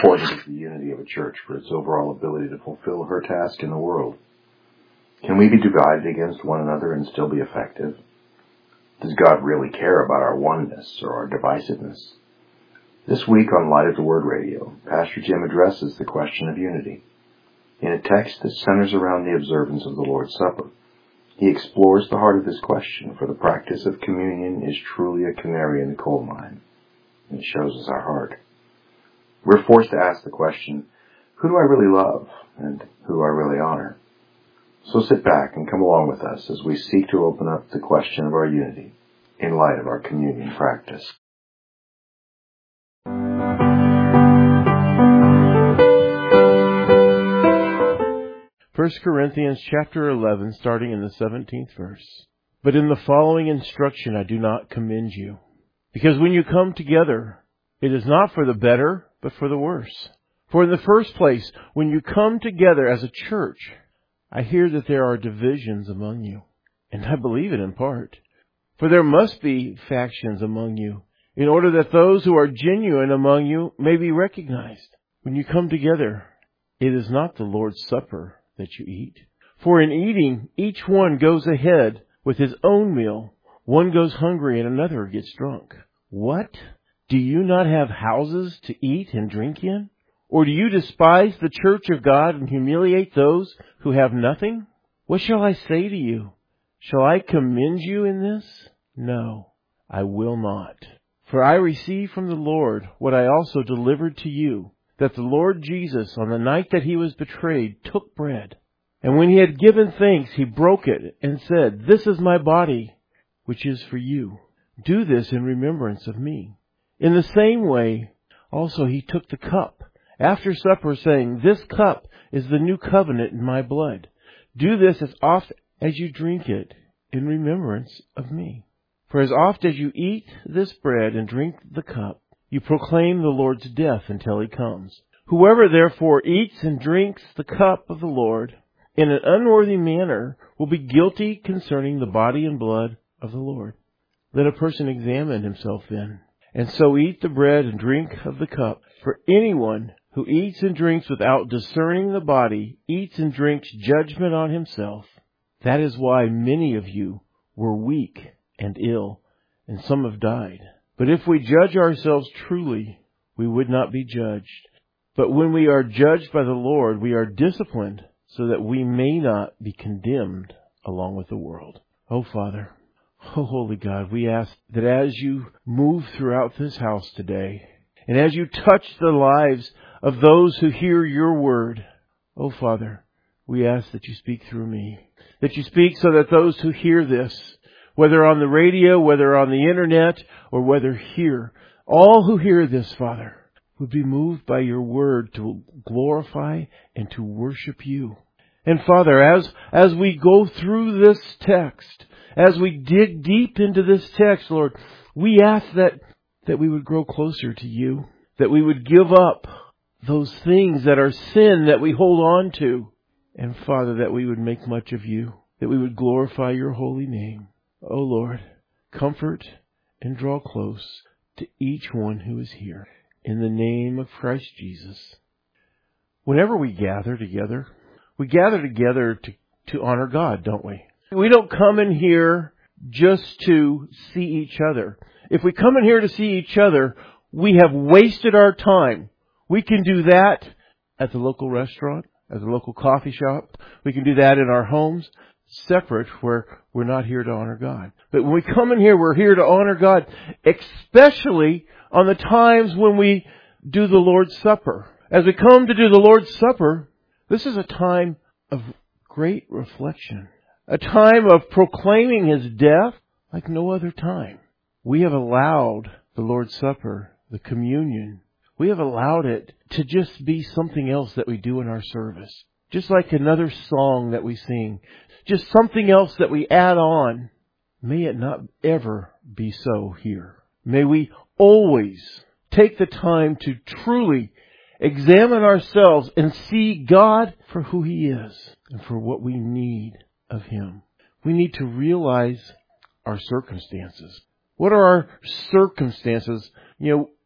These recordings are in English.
important is the unity of a church for its overall ability to fulfill her task in the world? Can we be divided against one another and still be effective? Does God really care about our oneness or our divisiveness? This week on Light of the Word Radio, Pastor Jim addresses the question of unity. In a text that centers around the observance of the Lord's Supper, he explores the heart of this question, for the practice of communion is truly a canary in the coal mine, and it shows us our heart. We're forced to ask the question, who do I really love, and who do I really honor? So sit back and come along with us as we seek to open up the question of our unity in light of our communion practice. 1 Corinthians chapter 11, starting in the 17th verse. But in the following instruction I do not commend you, because when you come together, it is not for the better, but for the worse. For in the first place, when you come together as a church, I hear that there are divisions among you, and I believe it in part. For there must be factions among you, in order that those who are genuine among you may be recognized. When you come together, it is not the Lord's Supper that you eat. For in eating, each one goes ahead with his own meal. One goes hungry and another gets drunk. What? Do you not have houses to eat and drink in? Or do you despise the church of God and humiliate those who have nothing? What shall I say to you? Shall I commend you in this? No, I will not. For I received from the Lord what I also delivered to you, that the Lord Jesus, on the night that he was betrayed, took bread. And when he had given thanks, he broke it and said, "This is my body, which is for you. Do this in remembrance of me." In the same way, also he took the cup after supper, saying, "This cup is the new covenant in my blood. Do this as oft as you drink it in remembrance of me. For as oft as you eat this bread and drink the cup, you proclaim the Lord's death until he comes. Whoever therefore eats and drinks the cup of the Lord in an unworthy manner will be guilty concerning the body and blood of the Lord. Let a person examine himself then, and so eat the bread and drink of the cup. For anyone who eats and drinks without discerning the body eats and drinks judgment on himself. That is why many of you were weak and ill, and some have died. But if we judge ourselves truly, we would not be judged. But when we are judged by the Lord, we are disciplined so that we may not be condemned along with the world. Oh, Father, oh, Holy God, we ask that as you move throughout this house today, and as you touch the lives of those who hear your word, oh, Father, we ask that you speak through me, that you speak so that those who hear this, whether on the radio, whether on the internet, or whether here, all who hear this, Father, would be moved by your word to glorify and to worship you. And Father, as we go through this text, as we dig deep into this text, Lord, we ask that we would grow closer to you, that we would give up those things that are sin that we hold on to, and Father, that we would make much of you, that we would glorify your holy name. Oh Lord, comfort and draw close to each one who is here. In the name of Christ Jesus. Whenever we gather together to honor God, don't we? We don't come in here just to see each other. If we come in here to see each other, we have wasted our time. We can do that at the local restaurant, at the local coffee shop. We can do that in our homes, separate, where we're not here to honor God. But when we come in here, we're here to honor God, especially on the times when we do the Lord's Supper. As we come to do the Lord's Supper, this is a time of great reflection, a time of proclaiming His death like no other time. We have allowed the Lord's Supper, the communion, we have allowed it to just be something else that we do in our service. Just like another song that we sing. Just something else that we add on. May it not ever be so here. May we always take the time to truly examine ourselves and see God for who He is and for what we need of Him. We need to realize our circumstances. What are our circumstances?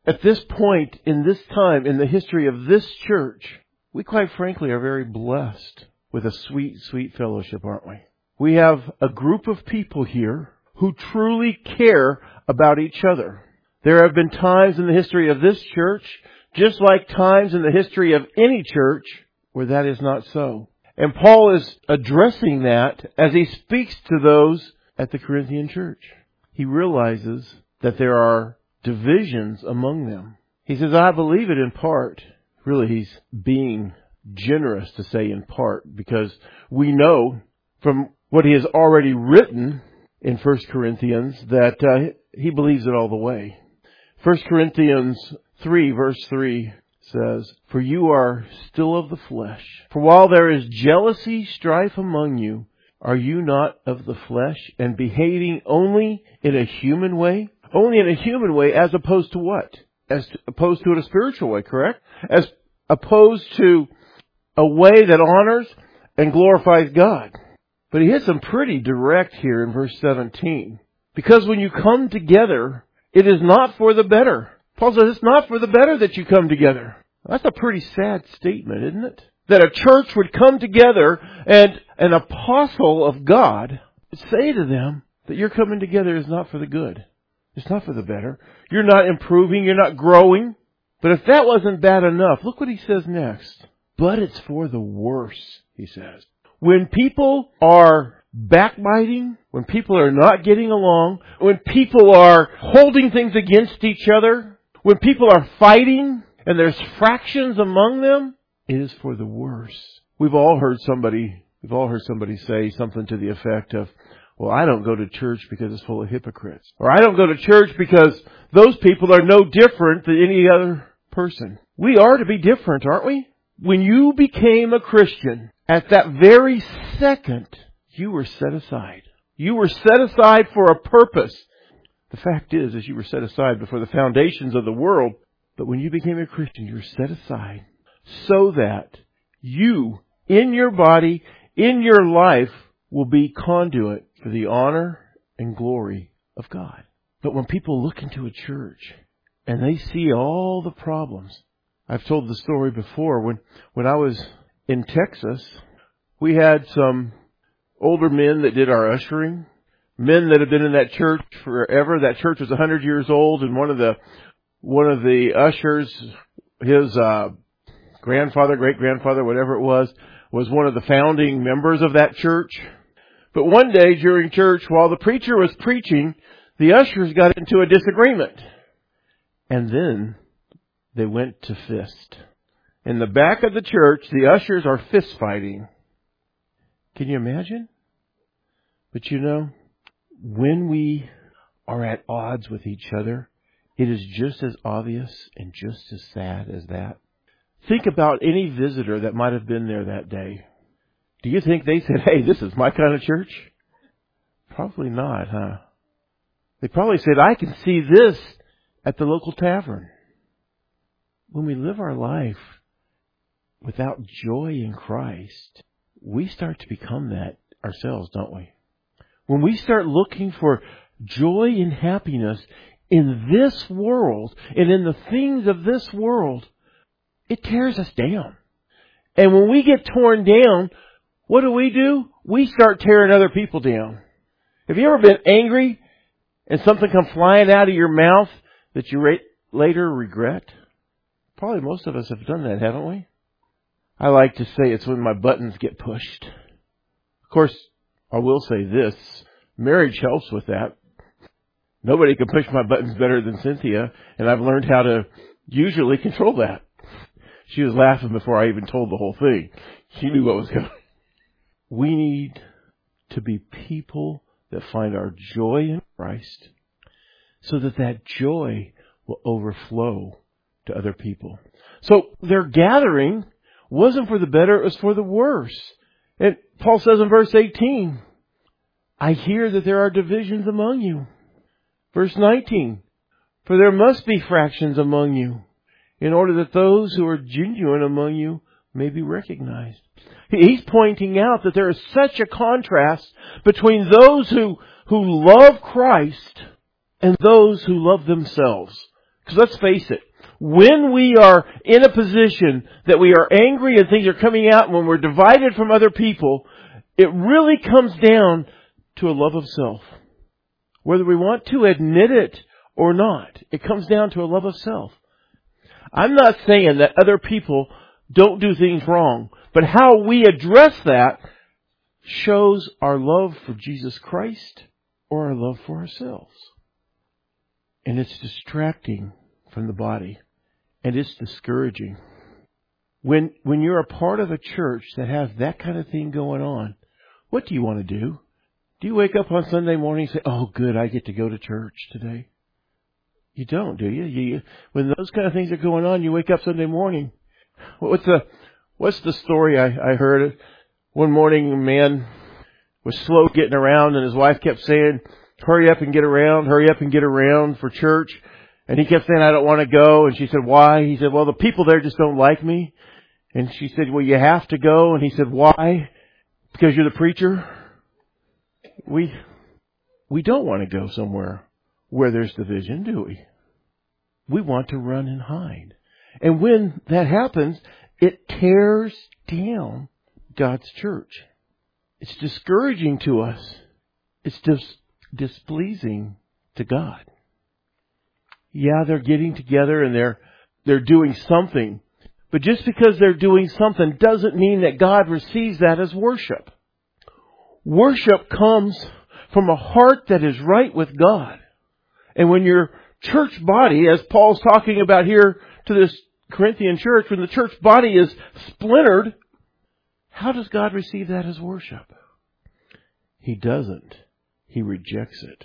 At this point, in this time, in the history of this church, we quite frankly are very blessed with a sweet, sweet fellowship, aren't we? We have a group of people here who truly care about each other. There have been times in the history of this church, just like times in the history of any church, where that is not so. And Paul is addressing that as he speaks to those at the Corinthian church. He realizes that there are divisions among them. He says, I believe it in part. Really, he's being generous to say in part, because we know from what he has already written in 1 Corinthians that he believes it all the way. 1 Corinthians 3 verse 3 says, For you are still of the flesh. For while there is jealousy, strife among you, are you not of the flesh and behaving only in a human way? Only in a human way, as opposed to what? As opposed to in a spiritual way, correct? As opposed to a way that honors and glorifies God. But he hits them pretty direct here in verse 17. Because when you come together, it is not for the better. Paul says it's not for the better that you come together. That's a pretty sad statement, isn't it? That a church would come together and an apostle of God would say to them that your coming together is not for the good. It's not for the better. You're not improving. You're not growing. But if that wasn't bad enough, look what he says next. But it's for the worse, he says. When people are backbiting, when people are not getting along, when people are holding things against each other, when people are fighting and there's fractions among them, it is for the worse. We've all heard somebody say something to the effect of, well, I don't go to church because it's full of hypocrites. Or I don't go to church because those people are no different than any other person. We are to be different, aren't we? When you became a Christian, at that very second, you were set aside. You were set aside for a purpose. The fact is you were set aside before the foundations of the world. But when you became a Christian, you were set aside so that you, in your body, in your life, will be conduit for the honor and glory of God. But when people look into a church and they see all the problems, I've told the story before. When I was in Texas, we had some older men that did our ushering, men that have been in that church forever. That church was 100 years old, and one of the ushers, his grandfather, great-grandfather, whatever it was one of the founding members of that church. But one day during church, while the preacher was preaching, the ushers got into a disagreement. And then they went to fist. In the back of the church, the ushers are fist fighting. Can you imagine? But you know, when we are at odds with each other, it is just as obvious and just as sad as that. Think about any visitor that might have been there that day. Do you think they said, hey, this is my kind of church? Probably not, huh? They probably said, I can see this at the local tavern. When we live our life without joy in Christ, we start to become that ourselves, don't we? When we start looking for joy and happiness in this world and in the things of this world, it tears us down. And when we get torn down, what do? We start tearing other people down. Have you ever been angry and something come flying out of your mouth that you later regret? Probably most of us have done that, haven't we? I like to say it's when my buttons get pushed. Of course, I will say this. Marriage helps with that. Nobody can push my buttons better than Cynthia, and I've learned how to usually control that. She was laughing before I even told the whole thing. She knew what was coming. We need to be people that find our joy in Christ so that that joy will overflow to other people. So their gathering wasn't for the better, it was for the worse. And Paul says in verse 18, I hear that there are divisions among you. Verse 19, for there must be fractions among you, in order that those who are genuine among you may be recognized. He's pointing out that there is such a contrast between those who love Christ and those who love themselves. Because let's face it, when we are in a position that we are angry and things are coming out, when we're divided from other people, it really comes down to a love of self. Whether we want to admit it or not, it comes down to a love of self. I'm not saying that other people don't do things wrong, but how we address that shows our love for Jesus Christ or our love for ourselves. And it's distracting from the body. And it's discouraging. When you're a part of a church that has that kind of thing going on, what do you want to do? Do you wake up on Sunday morning and say, oh, good, I get to go to church today? You don't, do you? When those kind of things are going on, you wake up Sunday morning. What's the story I heard? One morning, a man was slow getting around, and his wife kept saying, hurry up and get around for church. And he kept saying, I don't want to go. And she said, why? He said, well, the people there just don't like me. And she said, well, you have to go. And he said, why? Because you're the preacher? We don't want to go somewhere where there's division, do we? We want to run and hide. And when that happens, it tears down God's church. It's discouraging to us. It's displeasing to God. Yeah, they're getting together and they're doing something. But just because they're doing something doesn't mean that God receives that as worship. Worship comes from a heart that is right with God. And when your church body, as Paul's talking about here to this Corinthian church, when the church body is splintered, how does God receive that as worship? He doesn't. He rejects it.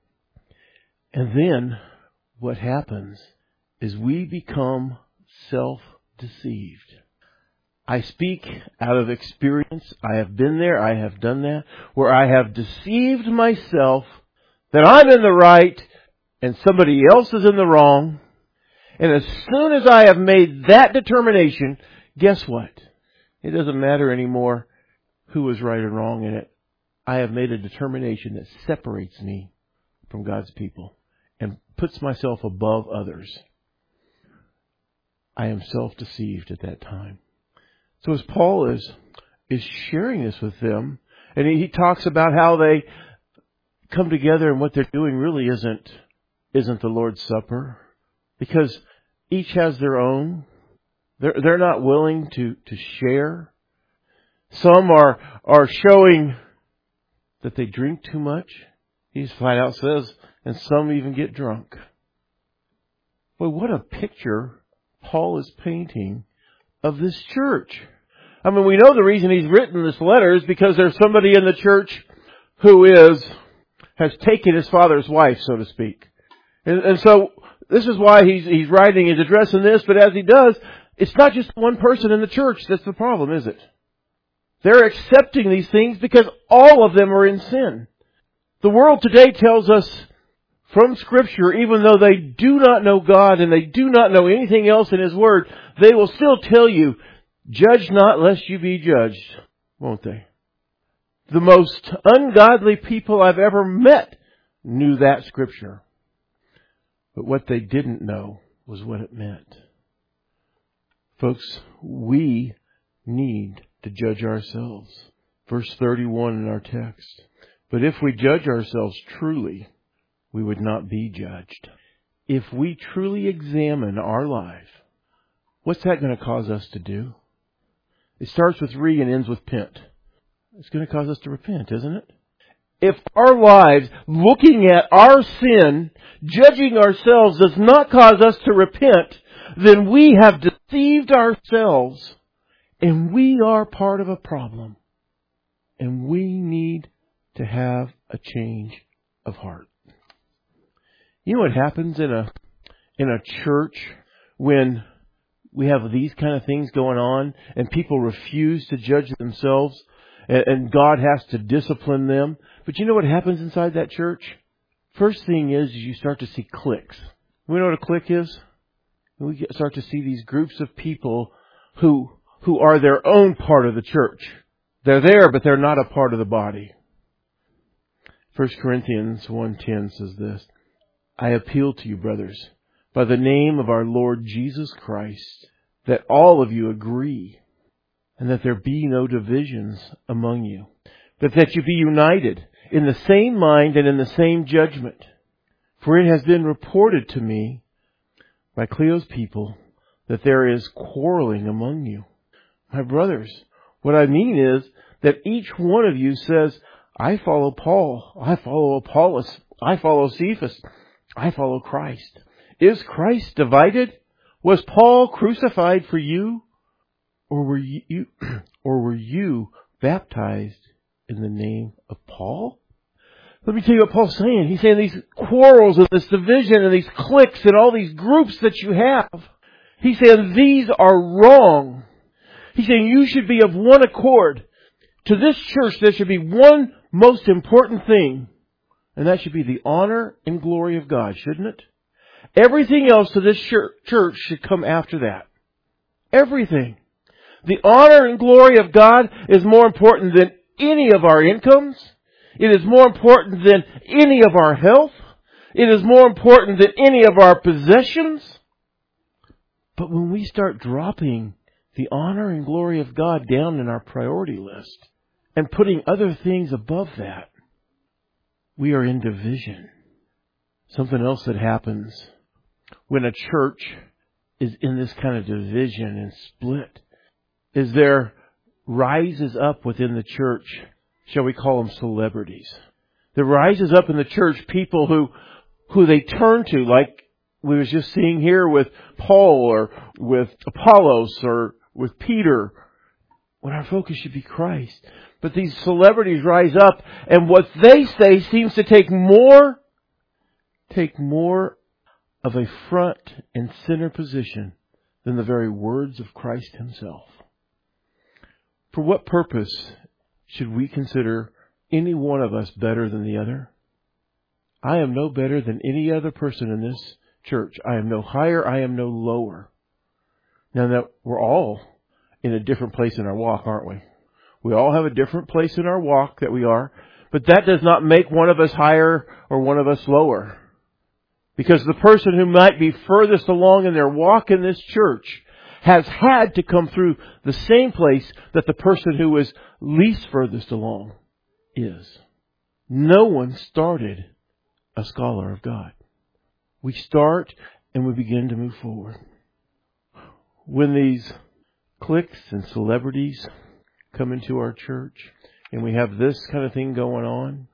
And then what happens is we become self-deceived. I speak out of experience. I have been there. I have done that. Where I have deceived myself that I'm in the right and somebody else is in the wrong. And as soon as I have made that determination, guess what? It doesn't matter anymore who is right or wrong in it. I have made a determination that separates me from God's people and puts myself above others. I am self-deceived at that time. So as Paul is sharing this with them, and he talks about how they come together and what they're doing really isn't the Lord's Supper, because each has their own. They're not willing to share. Some are showing that they drink too much. He flat out says, and some even get drunk. Boy, what a picture Paul is painting of this church. I mean, we know the reason he's written this letter is because there's somebody in the church who has taken his father's wife, so to speak. And so this is why he's writing, he's addressing this, but as he does, it's not just one person in the church that's the problem, is it? They're accepting these things because all of them are in sin. The world today tells us from Scripture, even though they do not know God and they do not know anything else in His Word, they will still tell you, judge not lest you be judged, won't they? The most ungodly people I've ever met knew that Scripture. But what they didn't know was what it meant. Folks, we need to judge ourselves. Verse 31 in our text. But if we judge ourselves truly, we would not be judged. If we truly examine our life, what's that going to cause us to do? It starts with re and ends with pent. It's going to cause us to repent, isn't it? If our lives, looking at our sin, judging ourselves, does not cause us to repent, then we have deceived ourselves and we are part of a problem. And we need to have a change of heart. You know what happens in a church when we have these kind of things going on and people refuse to judge themselves and God has to discipline them? But you know what happens inside that church? First thing is you start to see cliques. We know what a clique is? We start to see these groups of people who are their own part of the church. They're there, but they're not a part of the body. 1 Corinthians 1:10 says this, I appeal to you, brothers, by the name of our Lord Jesus Christ, that all of you agree, and that there be no divisions among you, but that you be united in the same mind and in the same judgment. For it has been reported to me by Cleo's people that there is quarreling among you. My brothers, what I mean is that each one of you says, I follow Paul, I follow Apollos, I follow Cephas, I follow Christ. Is Christ divided? Was Paul crucified for you? Or were you baptized in the name of Paul? Let me tell you what Paul's saying. He's saying these quarrels and this division and these cliques and all these groups that you have, he's saying these are wrong. He's saying you should be of one accord. To this church, there should be one most important thing, and that should be the honor and glory of God, shouldn't it? Everything else to this church should come after that. Everything. The honor and glory of God is more important than any of our incomes. It is more important than any of our health. It is more important than any of our possessions. But when we start dropping the honor and glory of God down in our priority list and putting other things above that, we are in division. Something else that happens when a church is in this kind of division and split is there rises up within the church, shall we call them celebrities? There rises up in the church people who they turn to, like we was just seeing here with Paul or with Apollos or with Peter, when our focus should be Christ. But these celebrities rise up, and what they say seems to take more of a front and center position than the very words of Christ Himself. For what purpose should we consider any one of us better than the other? I am no better than any other person in this church. I am no higher, I am no lower. Now that we're all in a different place in our walk, aren't we? We all have a different place in our walk that we are, but that does not make one of us higher or one of us lower. Because the person who might be furthest along in their walk in this church has had to come through the same place that the person who is least furthest along is. No one started a scholar of God. We start and we begin to move forward. When these cliques and celebrities come into our church and we have this kind of thing going on,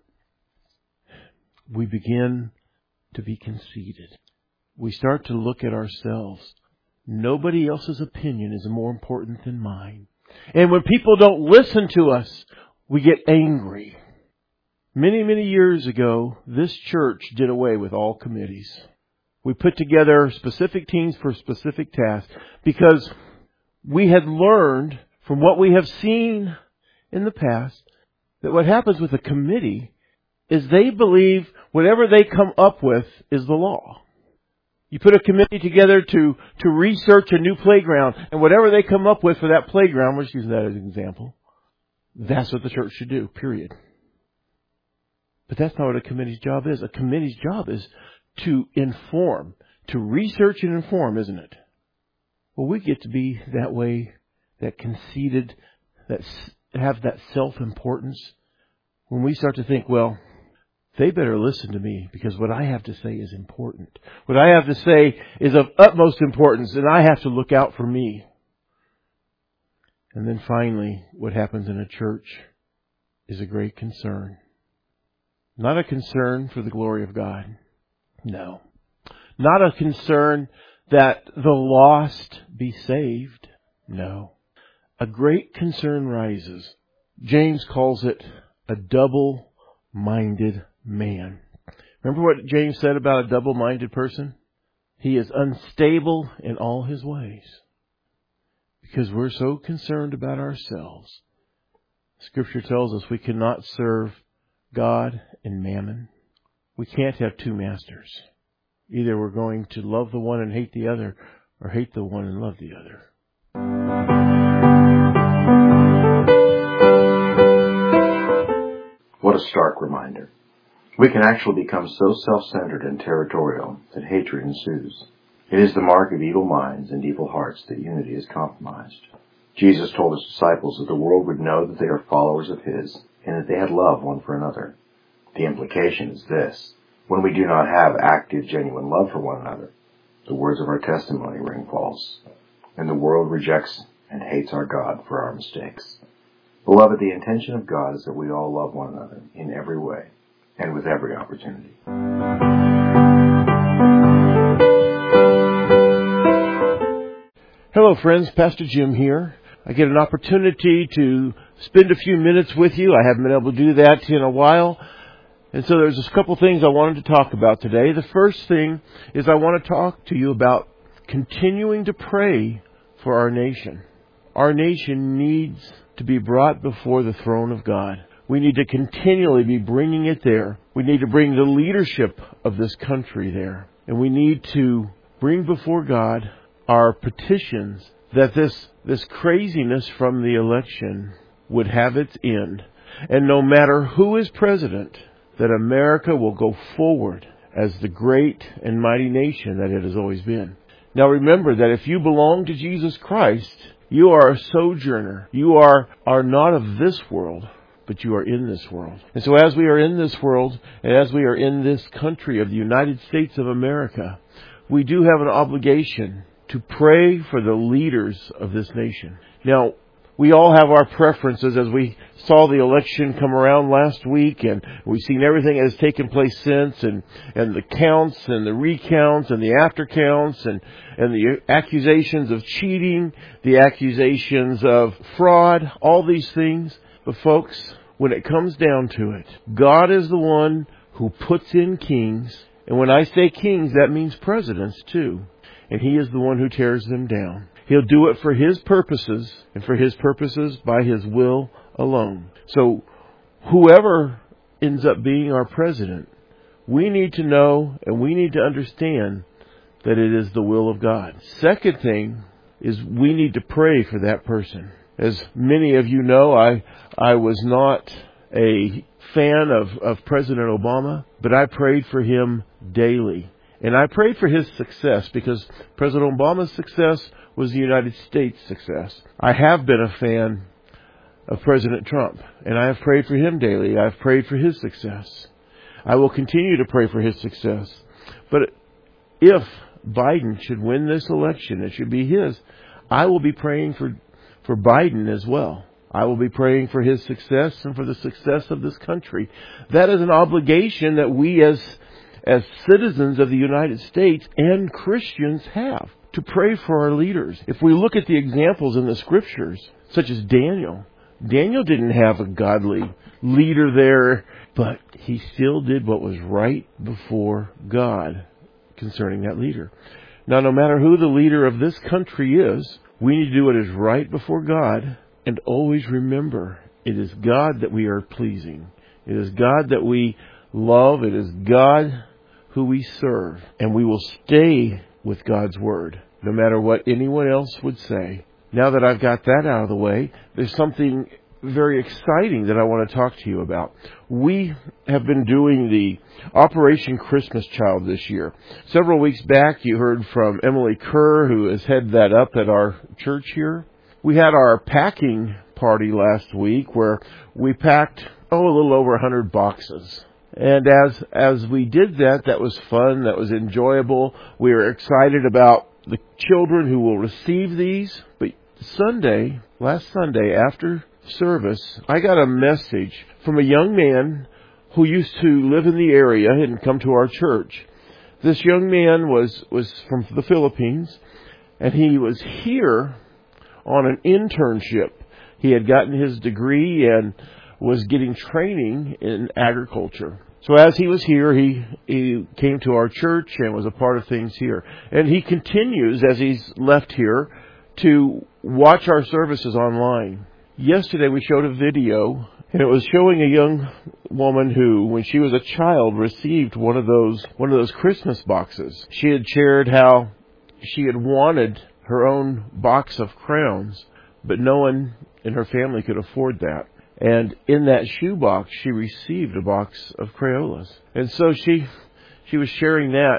we begin to be conceited. We start to look at ourselves. Nobody else's opinion is more important than mine. And when people don't listen to us, we get angry. Many, many years ago, this church did away with all committees. We put together specific teams for specific tasks because we had learned from what we have seen in the past that what happens with a committee is they believe whatever they come up with is the law. You put a committee together to research a new playground, and whatever they come up with for that playground, we're just using that as an example, that's what the church should do, period. But that's not what a committee's job is. A committee's job is to inform, to research and inform, isn't it? Well, we get to be that way, that conceited, that have that self-importance, when we start to think, well, they better listen to me because what I have to say is important. What I have to say is of utmost importance, and I have to look out for me. And then finally, what happens in a church is a great concern. Not a concern for the glory of God. No. Not a concern that the lost be saved. No. A great concern rises. James calls it a double-minded man. Remember what James said about a double-minded person? He is unstable in all his ways. Because we're so concerned about ourselves. Scripture tells us we cannot serve God and mammon. We can't have two masters. Either we're going to love the one and hate the other, or hate the one and love the other. What a stark reminder. We can actually become so self-centered and territorial that hatred ensues. It is the mark of evil minds and evil hearts that unity is compromised. Jesus told his disciples that the world would know that they are followers of his and that they had love one for another. The implication is this: when we do not have active, genuine love for one another, the words of our testimony ring false, and the world rejects and hates our God for our mistakes. Beloved, the intention of God is that we all love one another in every way and with every opportunity. Hello friends, Pastor Jim here. I get an opportunity to spend a few minutes with you. I haven't been able to do that in a while. And so there's a couple things I wanted to talk about today. The first thing is I want to talk to you about continuing to pray for our nation. Our nation needs to be brought before the throne of God. We need to continually be bringing it there. We need to bring the leadership of this country there. And we need to bring before God our petitions that this craziness from the election would have its end. And no matter who is president, that America will go forward as the great and mighty nation that it has always been. Now remember that if you belong to Jesus Christ, you are a sojourner. You are not of this world, but you are in this world. And so as we are in this world, and as we are in this country of the United States of America, we do have an obligation to pray for the leaders of this nation. Now, we all have our preferences as we saw the election come around last week, and we've seen everything that has taken place since, and the counts and the recounts and the after counts and the accusations of cheating, the accusations of fraud, all these things. But folks, when it comes down to it, God is the one who puts in kings. And when I say kings, that means presidents too. And he is the one who tears them down. He'll do it for his purposes, and for his purposes by his will alone. So whoever ends up being our president, we need to know and we need to understand that it is the will of God. Second thing is we need to pray for that person. As many of you know, I was not a fan of President Obama, but I prayed for him daily. And I prayed for his success because President Obama's success was the United States' success. I have been a fan of President Trump, and I have prayed for him daily. I've prayed for his success. I will continue to pray for his success. But if Biden should win this election, it should be his, I will be praying for Biden as well. I will be praying for his success and for the success of this country. That is an obligation that we as citizens of the United States and Christians have, to pray for our leaders. If we look at the examples in the scriptures, such as Daniel didn't have a godly leader there, but he still did what was right before God concerning that leader. Now, no matter who the leader of this country is, we need to do what is right before God, and always remember, it is God that we are pleasing. It is God that we love. It is God who we serve. And we will stay with God's Word, no matter what anyone else would say. Now that I've got that out of the way, there's something very exciting that I want to talk to you about. We have been doing the Operation Christmas Child this year. Several weeks back, you heard from Emily Kerr, who has headed that up at our church here. We had our packing party last week where we packed, a little over 100 boxes. And as we did that was fun, that was enjoyable. We were excited about the children who will receive these. But last Sunday, after service, I got a message from a young man who used to live in the area and come to our church. This young man was from the Philippines, and he was here on an internship. He had gotten his degree and was getting training in agriculture. So as he was here, he came to our church and was a part of things here. And he continues, as he's left here, to watch our services online. Yesterday we showed a video, and it was showing a young woman who, when she was a child, received one of those Christmas boxes. She had shared how she had wanted her own box of crowns, but no one in her family could afford that. And in that shoebox, she received a box of Crayolas. And so she was sharing that. And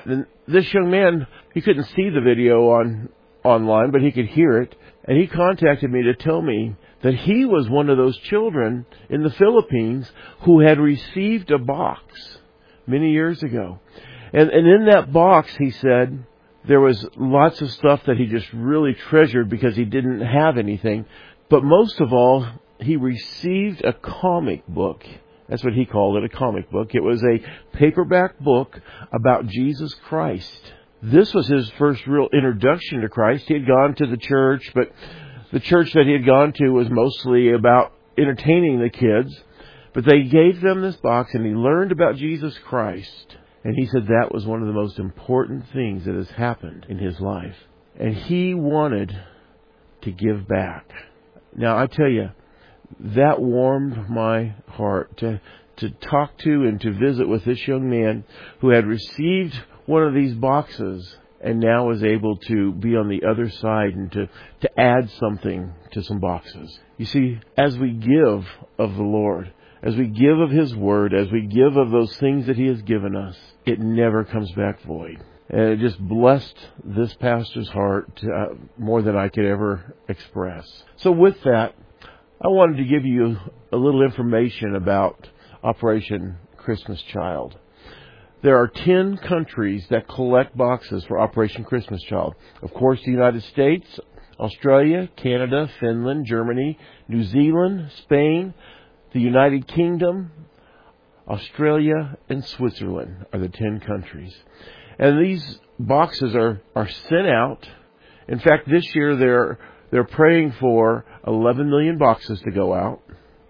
this young man, he couldn't see the video online, but he could hear it. And he contacted me to tell me that he was one of those children in the Philippines who had received a box many years ago. And in that box, he said, there was lots of stuff that he just really treasured because he didn't have anything. But most of all, he received a comic book. That's what he called it, a comic book. It was a paperback book about Jesus Christ. This was his first real introduction to Christ. He had gone to the church, but the church that he had gone to was mostly about entertaining the kids. But they gave them this box, and he learned about Jesus Christ. And he said that was one of the most important things that has happened in his life. And he wanted to give back. Now, I tell you, that warmed my heart to talk to and to visit with this young man who had received one of these boxes and now was able to be on the other side and to add something to some boxes. You see, as we give of the Lord, as we give of His Word, as we give of those things that He has given us, it never comes back void. And it just blessed this pastor's heart more than I could ever express. So with that, I wanted to give you a little information about Operation Christmas Child. There are 10 countries that collect boxes for Operation Christmas Child. Of course, the United States, Australia, Canada, Finland, Germany, New Zealand, Spain, the United Kingdom, Australia, and Switzerland are the 10 countries. And these boxes are sent out. In fact, this year they're praying for 11 million boxes to go out.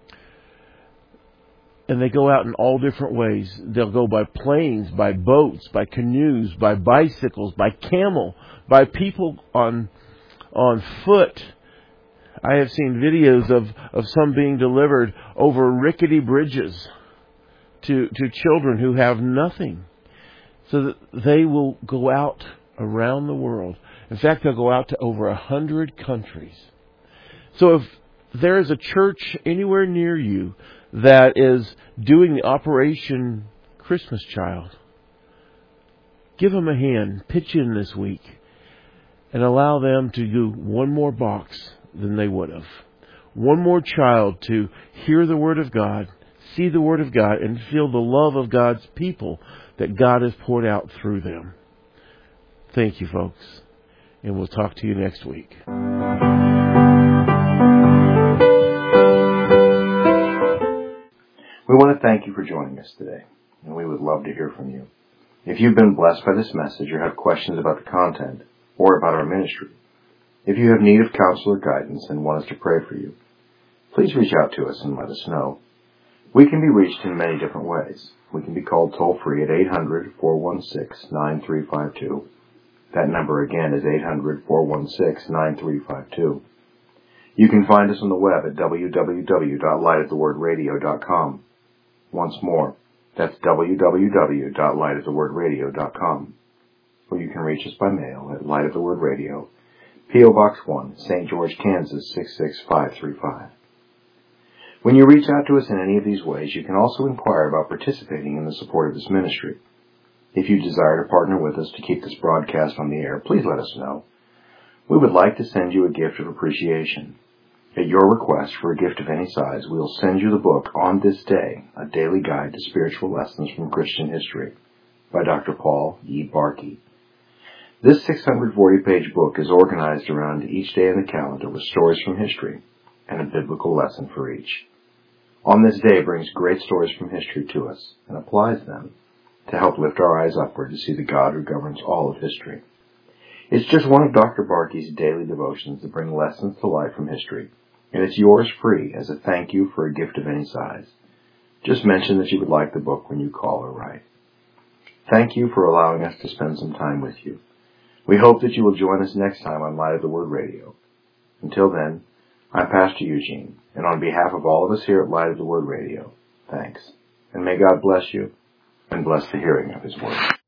And they go out in all different ways. They'll go by planes, by boats, by canoes, by bicycles, by camel, by people on foot. I have seen videos of some being delivered over rickety bridges to children who have nothing. So that they will go out around the world. In fact, they'll go out to over 100 countries. So if there is a church anywhere near you that is doing the Operation Christmas Child, give them a hand, pitch in this week, and allow them to do one more box than they would have. One more child to hear the Word of God, see the Word of God, and feel the love of God's people that God has poured out through them. Thank you, folks, and we'll talk to you next week. We want to thank you for joining us today, and we would love to hear from you. If you've been blessed by this message or have questions about the content or about our ministry, if you have need of counsel or guidance and want us to pray for you, please reach out to us and let us know. We can be reached in many different ways. We can be called toll-free at 800-416-9352. That number again is 800-416-9352. You can find us on the web at www.lightofthewordradio.com. Once more, that's www.lightofthewordradio.com. Or you can reach us by mail at Light of the Word Radio, P.O. Box 1, St. George, Kansas 66535. When you reach out to us in any of these ways, you can also inquire about participating in the support of this ministry. If you desire to partner with us to keep this broadcast on the air, please let us know. We would like to send you a gift of appreciation. At your request for a gift of any size, we will send you the book On This Day, A Daily Guide to Spiritual Lessons from Christian History by Dr. Paul E. Barkey. This 640-page book is organized around each day in the calendar with stories from history and a biblical lesson for each. On This Day brings great stories from history to us and applies them to help lift our eyes upward to see the God who governs all of history. It's just one of Dr. Barkey's daily devotions that bring lessons to life from history, and it's yours free as a thank you for a gift of any size. Just mention that you would like the book when you call or write. Thank you for allowing us to spend some time with you. We hope that you will join us next time on Light of the Word Radio. Until then, I'm Pastor Eugene, and on behalf of all of us here at Light of the Word Radio, thanks. And may God bless you and bless the hearing of His Word.